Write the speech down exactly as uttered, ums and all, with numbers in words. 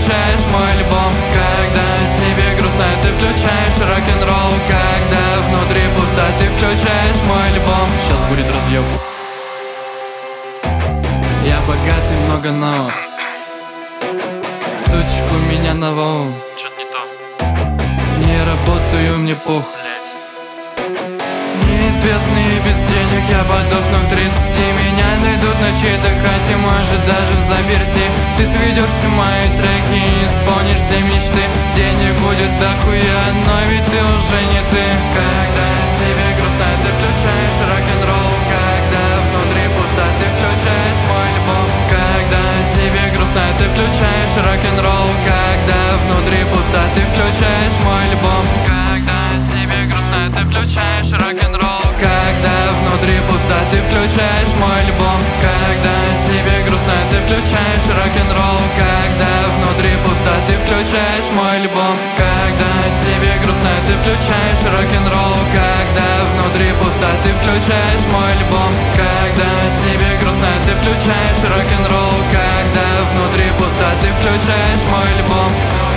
включаешь мой альбом. Когда тебе грустно, ты включаешь рок-н-ролл. Когда внутри пусто, ты включаешь мой альбом. Сейчас будет разъеб. Я богатый, много новых. Сучек у меня нового. Чё-то не то. Не работаю, мне пох. Неизвестный и без денег, я подохну к тридцати. Меня найдут на чьей-то хате, может даже в заперти. Ты сведешь все мои треки и исполнишь все мечты. Денег будет дохуя, но ведь ты уже не ты. Когда тебе грустно, ты включаешь рок-н-ролл. Когда внутри пусто, ты включаешь мой альбом. Когда тебе грустно, ты включаешь рок-н-ролл. Когда внутри пусто, ты включаешь мой альбом. Когда тебе грустно, ты включаешь рок-н-ролл. Когда внутри пусто, ты включаешь мой альбом. Когда тебе грустно, ты включаешь рок-н-ролл. Когда внутри пусто, ты включаешь мой альбом. Когда тебе грустно, ты включаешь рок-н-ролл. Когда внутри пусто, ты включаешь мой альбом. Когда тебе грустно, ты включаешь рок-н-ролл. Когда внутри пусто, ты включаешь мой альбом.